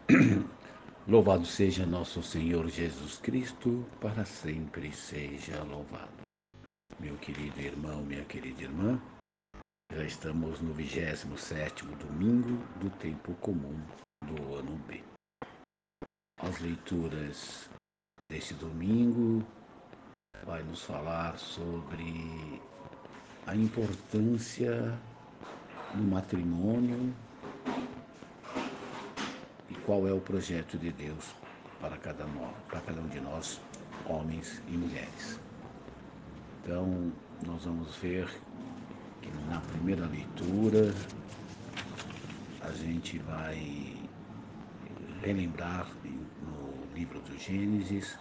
Louvado seja nosso Senhor Jesus Cristo, para sempre seja louvado. Meu querido irmão, minha querida irmã, já estamos no 27º domingo do tempo comum do ano B. As leituras deste domingo vai nos falar sobre a importância do matrimônio e qual é o projeto de Deus para cada um de nós, homens e mulheres. Então, nós vamos ver que na primeira leitura a gente vai relembrar no livro do Gênesis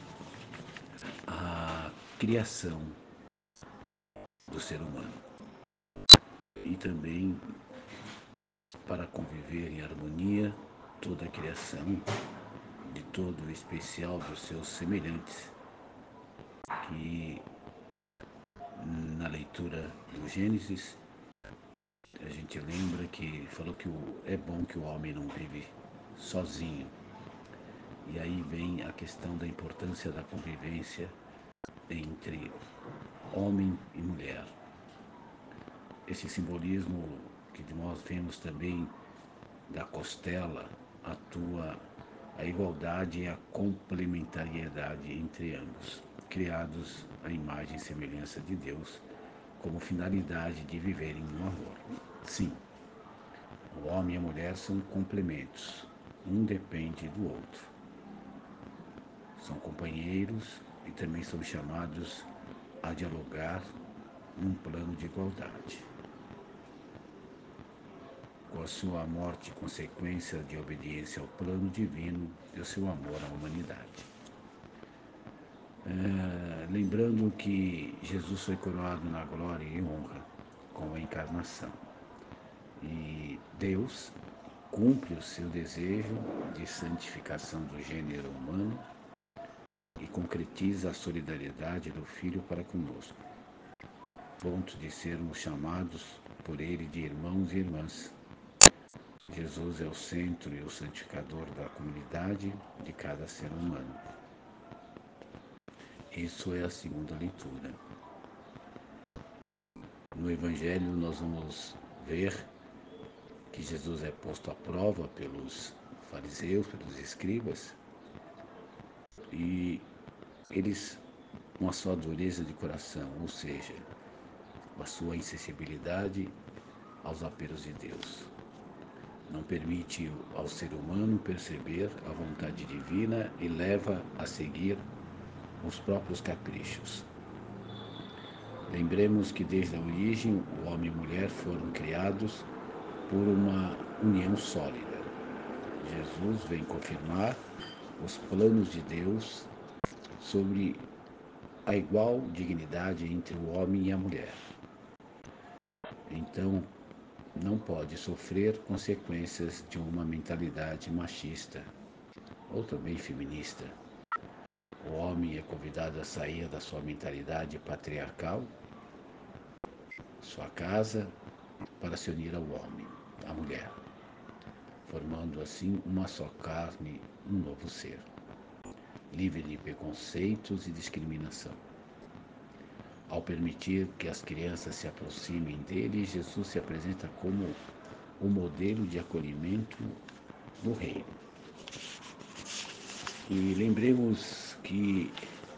a criação do ser humano e também para conviver em harmonia toda a criação, de todo o especial dos seus semelhantes, que na leitura do Gênesis a gente lembra que falou que é bom que o homem não vive sozinho. E aí vem a questão da importância da convivência entre homem e mulher. Esse simbolismo que nós vemos também da costela atua a igualdade e a complementariedade entre ambos, criados à imagem e semelhança de Deus, como finalidade de viverem no amor. Sim, o homem e a mulher são complementos, um depende do outro. São companheiros e também são chamados a dialogar num plano de igualdade. Com a sua morte e consequência de obediência ao plano divino e o seu amor à humanidade. Lembrando que Jesus foi coroado na glória e honra com a encarnação. E Deus cumpre o seu desejo de santificação do gênero humano e concretiza a solidariedade do Filho para conosco, ponto de sermos chamados por Ele de irmãos e irmãs. Jesus é o centro e o santificador da comunidade de cada ser humano. Isso é a segunda leitura. No Evangelho nós vamos ver que Jesus é posto à prova pelos fariseus, pelos escribas, e eles, com a sua dureza de coração, ou seja, a sua insensibilidade aos apelos de Deus, não permite ao ser humano perceber a vontade divina e leva a seguir os próprios caprichos. Lembremos que desde a origem o homem e a mulher foram criados por uma união sólida. Jesus vem confirmar os planos de Deus sobre a igual dignidade entre o homem e a mulher. Então, não pode sofrer consequências de uma mentalidade machista ou também feminista. O homem é convidado a sair da sua mentalidade patriarcal, sua casa, para se unir ao homem, à mulher, formando assim uma só carne, um novo ser, livre de preconceitos e discriminação. Ao permitir que as crianças se aproximem dele, Jesus se apresenta como o modelo de acolhimento do reino. E lembremos que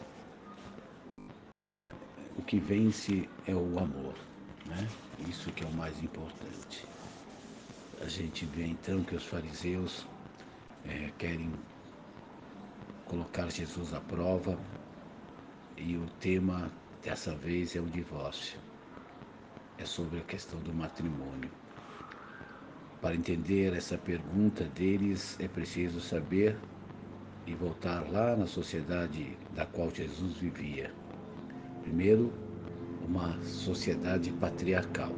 o que vence é o amor, né? Isso que é o mais importante. A gente vê então que os fariseus querem colocar Jesus à prova e o tema dessa vez é o divórcio. É sobre a questão do matrimônio. Para entender essa pergunta deles é preciso saber e voltar lá na sociedade da qual Jesus vivia. Primeiro, uma sociedade patriarcal.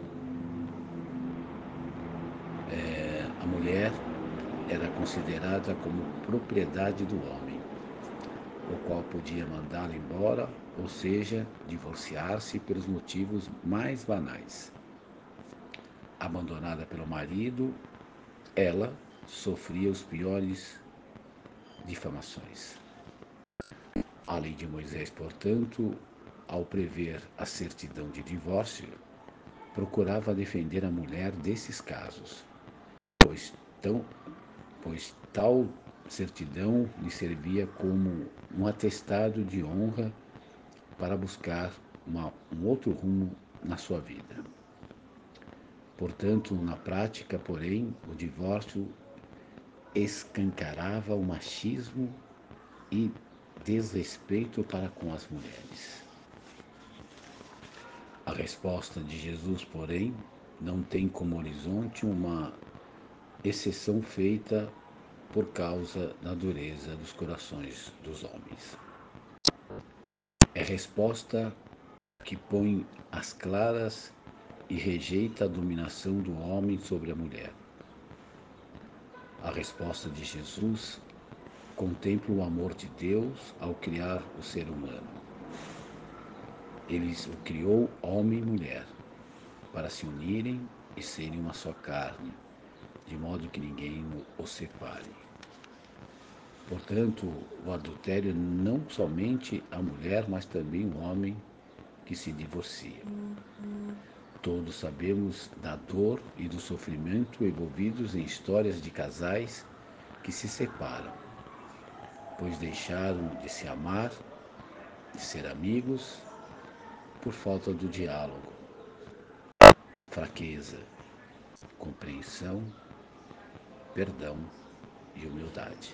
A mulher era considerada como propriedade do homem, o qual podia mandá-la embora, ou seja, divorciar-se pelos motivos mais banais. Abandonada pelo marido, ela sofria os piores difamações. A lei de Moisés, portanto, ao prever a certidão de divórcio, procurava defender a mulher desses casos, pois, pois tal certidão lhe servia como um atestado de honra para buscar um outro rumo na sua vida. Portanto, na prática, porém, o divórcio escancarava o machismo e desrespeito para com as mulheres. A resposta de Jesus, porém, não tem como horizonte uma exceção feita por causa da dureza dos corações dos homens. É resposta que põe as claras e rejeita a dominação do homem sobre a mulher. A resposta de Jesus contempla o amor de Deus ao criar o ser humano. Ele o criou homem e mulher para se unirem e serem uma só carne, de modo que ninguém os separe. Portanto, o adultério não somente a mulher, mas também o homem que se divorcia. Todos sabemos da dor e do sofrimento envolvidos em histórias de casais que se separam, pois deixaram de se amar, de ser amigos, por falta do diálogo, fraqueza, compreensão, perdão e humildade.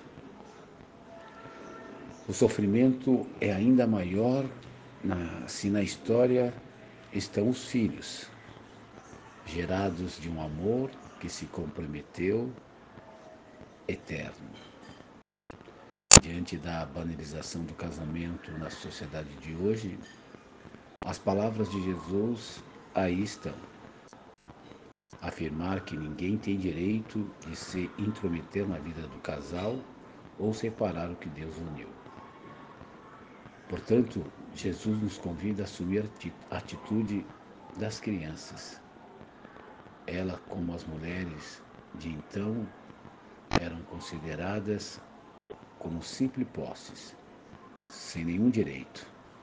O sofrimento é ainda maior se na história estão os filhos, gerados de um amor que se comprometeu eterno. Diante da banalização do casamento na sociedade de hoje, as palavras de Jesus aí estão. Afirmar que ninguém tem direito de se intrometer na vida do casal ou separar o que Deus uniu. Portanto, Jesus nos convida a assumir a atitude das crianças. Ela, como as mulheres de então, eram consideradas como simples posses, sem nenhum direito.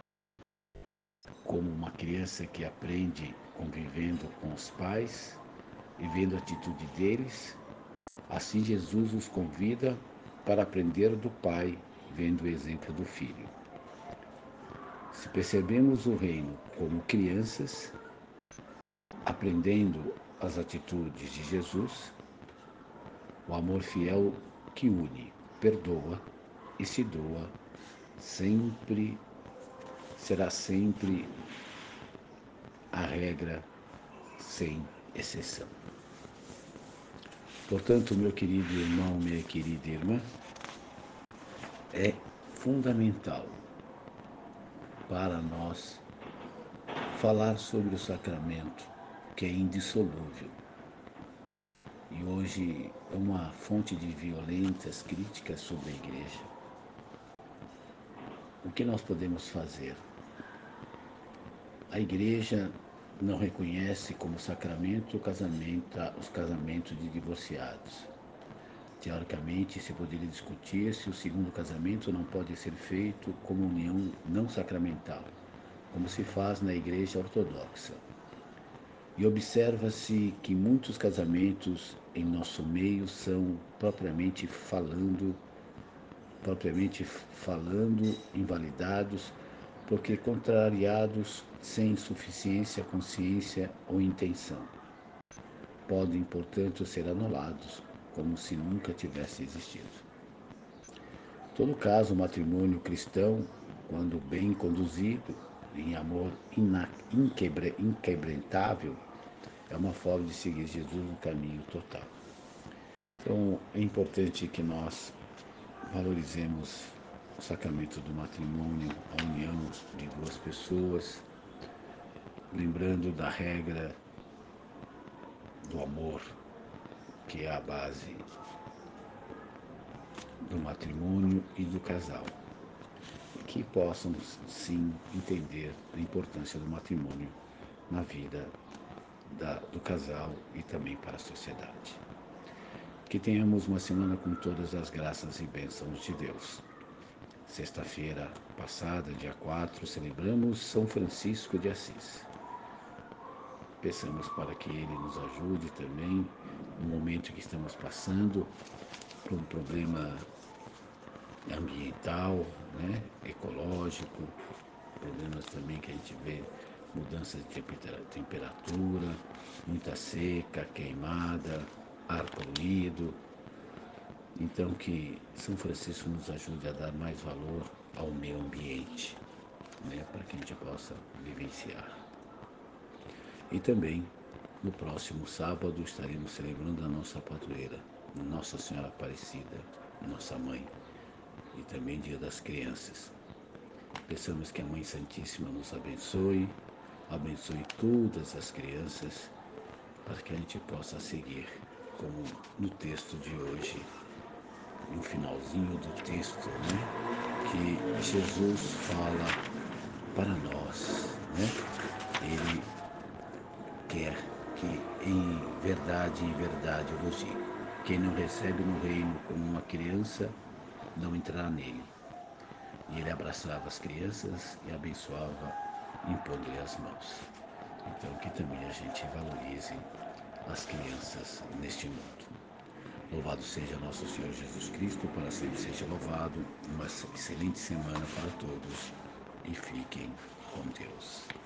Como uma criança que aprende convivendo com os pais e vendo a atitude deles, assim Jesus os convida para aprender do Pai, vendo o exemplo do Filho. Se percebemos o reino como crianças, aprendendo as atitudes de Jesus, o amor fiel que une, perdoa e se doa, será sempre a regra sem exceção. Portanto, meu querido irmão, minha querida irmã, é fundamental para nós falar sobre o sacramento, que é indissolúvel. E hoje é uma fonte de violentas críticas sobre a Igreja. O que nós podemos fazer? A Igreja não reconhece como sacramento os casamentos de divorciados. Teoricamente, se poderia discutir se o segundo casamento não pode ser feito como união não sacramental, como se faz na Igreja Ortodoxa. E observa-se que muitos casamentos em nosso meio são, propriamente falando, invalidados, porque contrariados sem suficiência, consciência ou intenção. Podem, portanto, ser anulados, como se nunca tivesse existido. Em todo caso, o matrimônio cristão, quando bem conduzido, em amor inquebrantável, é uma forma de seguir Jesus no caminho total. Então, é importante que nós valorizemos o sacramento do matrimônio, a união de duas pessoas, lembrando da regra do amor, que é a base do matrimônio e do casal. Que possam, sim, entender a importância do matrimônio na vida do casal e também para a sociedade. Que tenhamos uma semana com todas as graças e bênçãos de Deus. Sexta-feira passada, dia 4, celebramos São Francisco de Assis. Peçamos para que ele nos ajude também no momento que estamos passando por um problema ambiental, né, ecológico, problemas também que a gente vê, mudança de temperatura, muita seca, queimada, ar poluído. Então que São Francisco nos ajude a dar mais valor ao meio ambiente, né, para que a gente possa vivenciar. E também, no próximo sábado, estaremos celebrando a nossa padroeira, Nossa Senhora Aparecida, nossa mãe, e também Dia das Crianças. Peçamos que a Mãe Santíssima nos abençoe todas as crianças, para que a gente possa seguir, como no texto de hoje, no finalzinho do texto, né, que Jesus fala para nós, né? Ele quer que em verdade eu vos digo, quem não recebe no reino como uma criança, não entrará nele. E ele abraçava as crianças e abençoava impondo-lhe as mãos. Então que também a gente valorize as crianças neste mundo. Louvado seja nosso Senhor Jesus Cristo, para sempre seja louvado. Uma excelente semana para todos e fiquem com Deus.